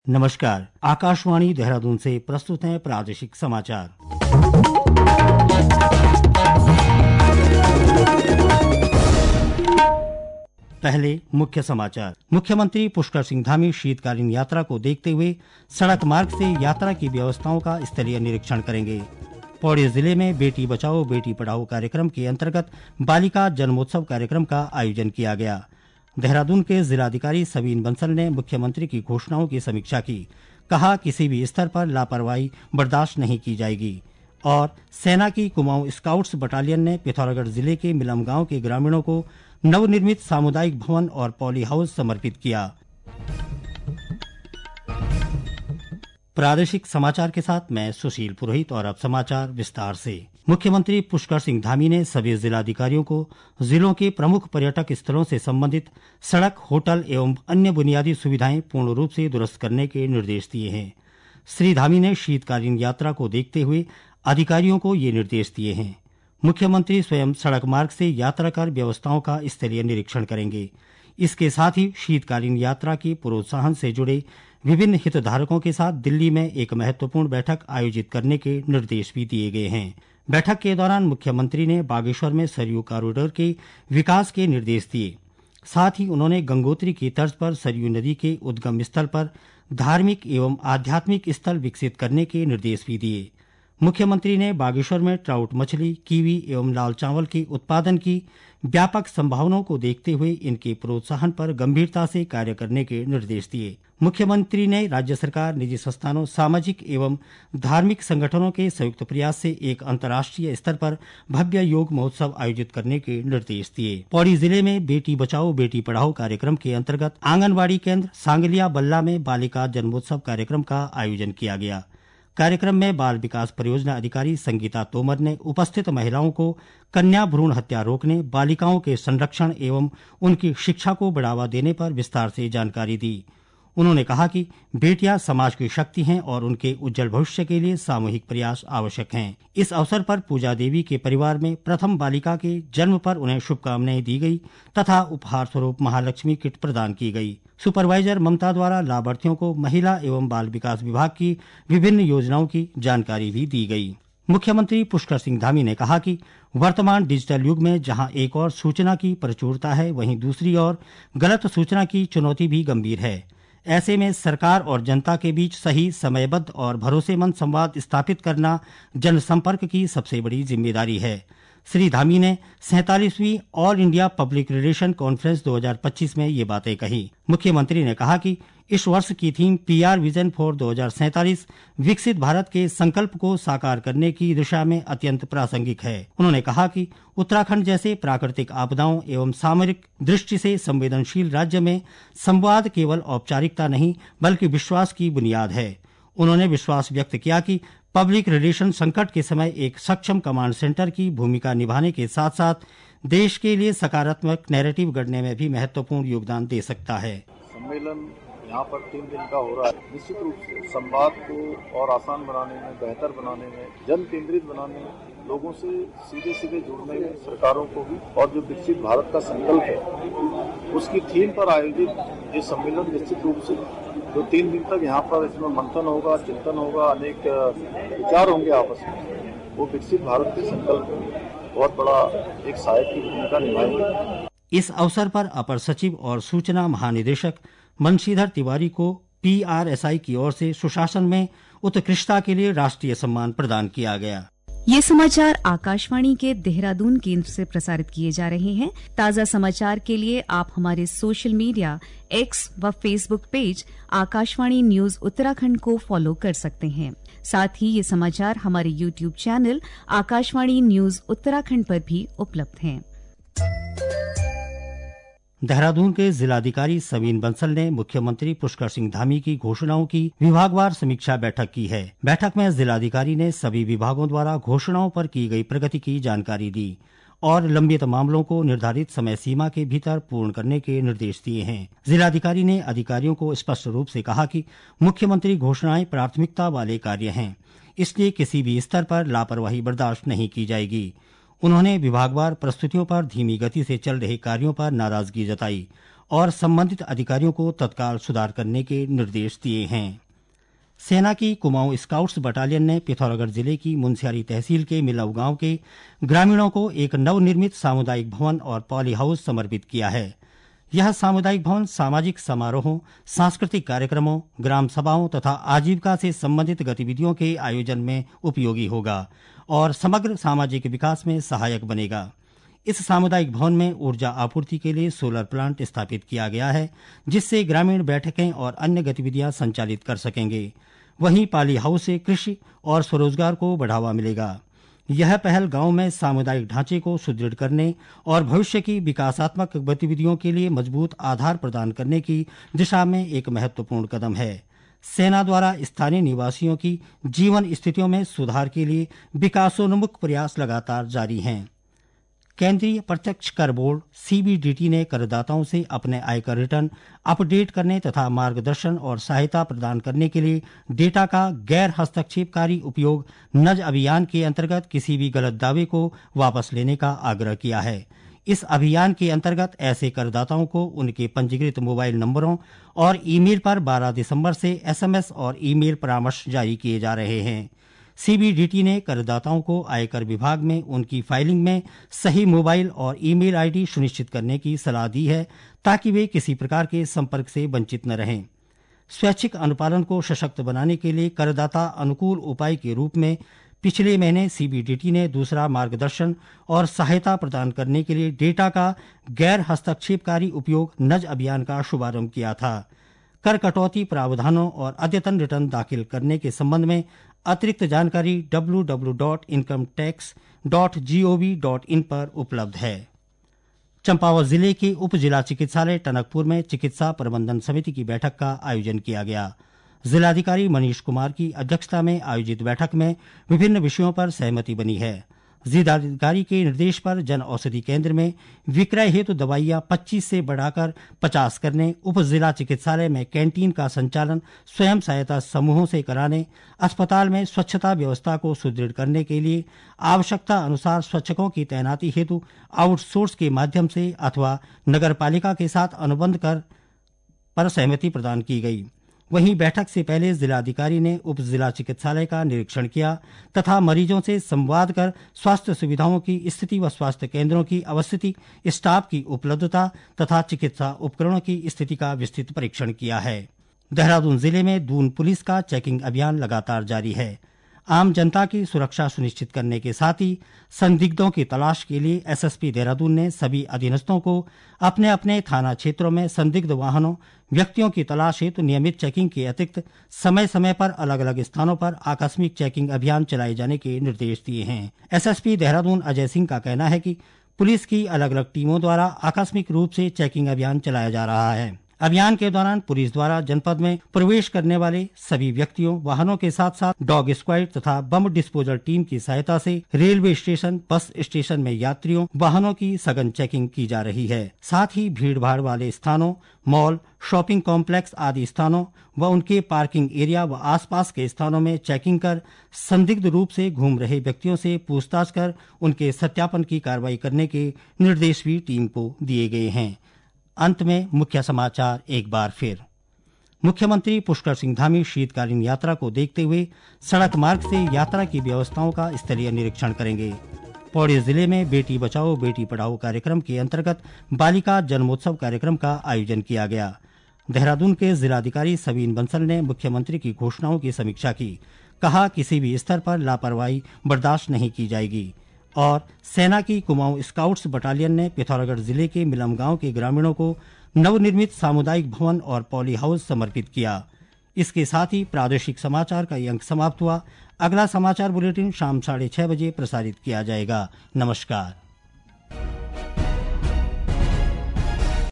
नमस्कार, आकाशवाणी देहरादून से प्रस्तुत हैं प्रादेशिक समाचार। पहले मुख्य समाचार। मुख्यमंत्री पुष्कर सिंह धामी शीतकालीन यात्रा को देखते हुए सड़क मार्ग से यात्रा की व्यवस्थाओं का स्थलीय निरीक्षण करेंगे। पौड़ी जिले में बेटी बचाओ बेटी पढ़ाओ कार्यक्रम के अंतर्गत बालिका जन्मोत्सव कार्यक्रम का आयोजन किया गया। देहरादून के जिलाधिकारी सवीन बंसल ने मुख्यमंत्री की घोषणाओं की समीक्षा की। कहा, किसी भी स्तर पर लापरवाही बर्दाश्त नहीं की जाएगी। और सेना की कुमाऊं स्काउट्स बटालियन ने पिथौरागढ़ जिले के मिलम गांव के ग्रामीणों को नवनिर्मित सामुदायिक भवन और पॉली हाउस समर्पित किया। प्रादेशिक समाचार के साथ मैं सुशील पुरोहित और अब समाचार विस्तार से। मुख्यमंत्री पुष्कर सिंह धामी ने सभी जिलाधिकारियों को जिलों के प्रमुख पर्यटक स्थलों से संबंधित सड़क, होटल एवं अन्य बुनियादी सुविधाएं पूर्ण रूप से दुरुस्त करने के निर्देश दिए हैं। श्री धामी ने शीतकालीन यात्रा को देखते हुए अधिकारियों को ये निर्देश दिए हैं। मुख्यमंत्री स्वयं सड़क मार्ग से यात्रा कर व्यवस्थाओं का स्थलीय निरीक्षण करेंगे। इसके साथ ही शीतकालीन यात्रा की प्रोत्साहन से जुड़े विभिन्न हितधारकों के साथ दिल्ली में एक महत्वपूर्ण बैठक आयोजित करने के निर्देश भी दिए गए हैं। बैठक के दौरान मुख्यमंत्री ने बागेश्वर में सरयू कॉरिडोर के विकास के निर्देश दिए। साथ ही उन्होंने गंगोत्री की तर्ज पर सरयू नदी के उद्गम स्थल पर धार्मिक एवं आध्यात्मिक स्थल विकसित करने के निर्देश भी दिए। मुख्यमंत्री ने बागेश्वर में ट्राउट मछली, कीवी एवं लाल चावल के उत्पादन की व्यापक संभावनाओं को देखते हुए इनके प्रोत्साहन पर गंभीरता से कार्य करने के निर्देश दिए। मुख्यमंत्री ने राज्य सरकार, निजी संस्थानों, सामाजिक एवं धार्मिक संगठनों के संयुक्त प्रयास से एक अंतर्राष्ट्रीय स्तर पर भव्य योग महोत्सव आयोजित करने के निर्देश दिए। पौड़ी जिले में बेटी बचाओ बेटी पढ़ाओ कार्यक्रम के अंतर्गत आंगनबाड़ी केंद्र सांगलिया बल्ला में बालिका जन्मोत्सव कार्यक्रम का आयोजन किया गया। कार्यक्रम में बाल विकास परियोजना अधिकारी संगीता तोमर ने उपस्थित महिलाओं को कन्या भ्रूण हत्या रोकने, बालिकाओं के संरक्षण एवं उनकी शिक्षा को बढ़ावा देने पर विस्तार से जानकारी दी। उन्होंने कहा कि बेटियां समाज की शक्ति हैं और उनके उज्जवल भविष्य के लिए सामूहिक प्रयास आवश्यक हैं। इस अवसर पर पूजा देवी के परिवार में प्रथम बालिका के जन्म पर उन्हें शुभकामनाएं दी गई तथा उपहार स्वरूप महालक्ष्मी किट प्रदान की गई। सुपरवाइजर ममता द्वारा लाभार्थियों को महिला एवं बाल विकास विभाग की विभिन्न योजनाओं की जानकारी भी दी गई। मुख्यमंत्री पुष्कर सिंह धामी ने कहा कि वर्तमान डिजिटल युग में जहां एक ओर सूचना की प्रचुरता है, वहीं दूसरी ओर गलत सूचना की चुनौती भी गंभीर है। ऐसे में सरकार और जनता के बीच सही, समयबद्ध और भरोसेमंद संवाद स्थापित करना जनसंपर्क की सबसे बड़ी जिम्मेदारी है। श्री धामी ने 47वीं all India public relation conference 2025 में ये बातें कही। मुख्यमंत्री ने कहा कि इस वर्ष की थीम PR विजन फॉर 2047 विकसित भारत के संकल्प को साकार करने की दिशा में अत्यंत प्रासंगिक है। उन्होंने कहा कि उत्तराखंड जैसे प्राकृतिक आपदाओं एवं सामरिक दृष्टि से संवेदनशील राज्य में संवाद केवल औपचारिकता नहीं बल्कि विश्वास की बुनियाद है। उन्होंने विश्वास व्यक्त किया कि पब्लिक रिलेशन संकट के समय एक सक्षम कमांड सेंटर की भूमिका निभाने के साथ साथ देश के लिए सकारात्मक नैरेटिव गढ़ने में भी महत्वपूर्ण योगदान दे सकता है। सम्मेलन यहाँ पर 3 दिन का हो रहा है। निश्चित रूप से संवाद को और आसान बनाने में, बेहतर बनाने में, जन केंद्रित बनाने में, लोगों से सीधे सीधे जुड़ने में सरकारों को भी, और जो विकसित भारत का संकल्प है उसकी थीम पर आयोजित ये सम्मेलन निश्चित रूप से जो 3 दिन तक यहाँ पर इसमें मंथन होगा, चिंतन होगा, अनेक विचार होंगे आपस में, वो विकसित भारत के संकल्प में बहुत बड़ा एक सहायक की भूमिका निभाएंगे। इस अवसर पर अपर सचिव और सूचना महानिदेशक मनशीधर तिवारी को PRSI की ओर से सुशासन में उत्कृष्टता के लिए राष्ट्रीय सम्मान प्रदान किया गया। ये समाचार आकाशवाणी के देहरादून केंद्र से प्रसारित किए जा रहे हैं। ताज़ा समाचार के लिए आप हमारे सोशल मीडिया X व Facebook page Akashvani news Uttarakhand को फॉलो कर सकते हैं। साथ ही ये समाचार हमारे YouTube channel Akashvani news Uttarakhand पर भी उपलब्ध हैं। देहरादून के जिलाधिकारी सवीन बंसल ने मुख्यमंत्री पुष्कर सिंह धामी की घोषणाओं की विभागवार समीक्षा बैठक की है। बैठक में जिलाधिकारी ने सभी विभागों द्वारा घोषणाओं पर की गई प्रगति की जानकारी दी और लंबित मामलों को निर्धारित समय सीमा के भीतर पूर्ण करने के निर्देश दिए हैं। जिलाधिकारी ने अधिकारियों को स्पष्ट रूप से कहा कि मुख्यमंत्री घोषणाएं प्राथमिकता वाले कार्य हैं, इसलिए किसी भी स्तर पर लापरवाही बर्दाश्त नहीं की जाएगी। उन्होंने विभागवार प्रस्तुतियों पर धीमी गति से चल रहे कार्यों पर नाराजगी जताई और संबंधित अधिकारियों को तत्काल सुधार करने के निर्देश दिए हैं। सेना की कुमाऊं स्काउट्स बटालियन ने पिथौरागढ़ जिले की मुनस्यारी तहसील के मिलव गांव के ग्रामीणों को एक नवनिर्मित सामुदायिक भवन और पॉली हाउस समर्पित किया है। यह सामुदायिक भवन सामाजिक समारोहों, सांस्कृतिक कार्यक्रमों, ग्राम सभाओं तथा आजीविका से संबंधित गतिविधियों के आयोजन में उपयोगी होगा और समग्र सामाजिक विकास में सहायक बनेगा। इस सामुदायिक भवन में ऊर्जा आपूर्ति के लिए सोलर प्लांट स्थापित किया गया है, जिससे ग्रामीण बैठकें और अन्य गतिविधियां संचालित कर सकेंगे। वहीं पॉली हाउस से कृषि और स्वरोजगार को बढ़ावा मिलेगा। यह पहल गांव में सामुदायिक ढांचे को सुदृढ़ करने और भविष्य की विकासात्मक गतिविधियों के लिए मजबूत आधार प्रदान करने की दिशा में एक महत्वपूर्ण कदम है। सेना द्वारा स्थानीय निवासियों की जीवन स्थितियों में सुधार के लिए विकासोन्मुख प्रयास लगातार जारी हैं। केंद्रीय प्रत्यक्ष कर बोर्ड सीबीडीटी ने करदाताओं से अपने आयकर रिटर्न अपडेट करने तथा मार्गदर्शन और सहायता प्रदान करने के लिए डेटा का गैर हस्तक्षेपकारी उपयोग नज अभियान के अंतर्गत किसी भी गलत दावे को वापस लेने का आग्रह किया है। इस अभियान के अंतर्गत ऐसे करदाताओं को उनके पंजीकृत मोबाइल नंबरों और ईमेल पर 12 दिसंबर से एसएमएस और ईमेल परामर्श जारी किए जा रहे हैं। सीबीडीटी ने करदाताओं को आयकर विभाग में उनकी फाइलिंग में सही मोबाइल और ईमेल आईडी सुनिश्चित करने की सलाह दी है, ताकि वे किसी प्रकार के संपर्क से वंचित न रहें। स्वैच्छिक अनुपालन को सशक्त बनाने के लिए करदाता अनुकूल उपाय के रूप में पिछले महीने सीबीडीटी ने दूसरा मार्गदर्शन और सहायता प्रदान करने के लिए डेटा का गैर हस्तक्षेपकारी उपयोग नज अभियान का शुभारंभ किया था। कर कटौती प्रावधानों और अद्यतन रिटर्न दाखिल करने के संबंध में अतिरिक्त जानकारी www.incometax.gov.in पर उपलब्ध है। चंपावत जिले के उप जिला चिकित्सालय टनकपुर में चिकित्सा प्रबंधन समिति की बैठक का आयोजन किया गया। जिलाधिकारी मनीष कुमार की अध्यक्षता में आयोजित बैठक में विभिन्न विषयों पर सहमति बनी है। जिलाधिकारी के निर्देश पर जन औषधि केंद्र में विक्रय हेतु दवाइयां 25 से बढ़ाकर 50 करने, उप जिला चिकित्सालय में कैंटीन का संचालन स्वयं सहायता समूहों से कराने, अस्पताल में स्वच्छता व्यवस्था को सुदृढ़ करने के लिए आवश्यकता अनुसार स्वच्छकों की तैनाती हेतु आउटसोर्स के माध्यम से अथवा नगरपालिका के साथ अनुबंध पर सहमति प्रदान की गई। वहीं बैठक से पहले जिलाधिकारी ने उप जिला चिकित्सालय का निरीक्षण किया तथा मरीजों से संवाद कर स्वास्थ्य सुविधाओं की स्थिति व स्वास्थ्य केंद्रों की अवस्थिति, स्टाफ की उपलब्धता तथा चिकित्सा उपकरणों की स्थिति का विस्तृत परीक्षण किया है। देहरादून जिले में दून पुलिस का चेकिंग अभियान लगातार जारी है। आम जनता की सुरक्षा सुनिश्चित करने के साथ ही संदिग्धों की तलाश के लिए एसएसपी देहरादून ने सभी अधीनस्थों को अपने अपने थाना क्षेत्रों में संदिग्ध वाहनों, व्यक्तियों की तलाश हेतु नियमित चेकिंग के अतिरिक्त समय समय पर अलग अलग स्थानों पर आकस्मिक चेकिंग अभियान चलाए जाने के निर्देश दिए हैं। एसएसपी देहरादून अजय सिंह का कहना है कि पुलिस की अलग अलग टीमों द्वारा आकस्मिक रूप से चेकिंग अभियान चलाया जा रहा है। अभियान के दौरान पुलिस द्वारा जनपद में प्रवेश करने वाले सभी व्यक्तियों, वाहनों के साथ साथ डॉग स्क्वाड तथा बम डिस्पोजल टीम की सहायता से रेलवे स्टेशन, बस स्टेशन में यात्रियों, वाहनों की सघन चेकिंग की जा रही है। साथ ही भीड़भाड़ वाले स्थानों, मॉल, शॉपिंग कॉम्प्लेक्स आदि स्थानों व उनके पार्किंग एरिया व आसपास के स्थानों में चेकिंग कर संदिग्ध रूप से घूम रहे व्यक्तियों से पूछताछ कर उनके सत्यापन की कार्रवाई करने के निर्देश भी टीम को दिए गए हैं। अंत में मुख्य समाचार एक बार फिर। मुख्यमंत्री पुष्कर सिंह धामी शीतकालीन यात्रा को देखते हुए सड़क मार्ग से यात्रा की व्यवस्थाओं का स्थलीय निरीक्षण करेंगे। पौड़ी जिले में बेटी बचाओ बेटी पढ़ाओ कार्यक्रम के अंतर्गत बालिका जन्मोत्सव कार्यक्रम का आयोजन किया गया। देहरादून के जिलाधिकारी सबीन बंसल ने मुख्यमंत्री की घोषणाओं की समीक्षा की। कहा, किसी भी स्तर पर लापरवाही बर्दाश्त नहीं की जाएगी। और सेना की कुमाऊं स्काउट्स बटालियन ने पिथौरागढ़ जिले के मिलम गांव के ग्रामीणों को नवनिर्मित सामुदायिक भवन और पॉली हाउस समर्पित किया। इसके साथ ही प्रादेशिक समाचार का ये अंक समाप्त हुआ। अगला समाचार बुलेटिन शाम 6:30 बजे प्रसारित किया जाएगा। नमस्कार।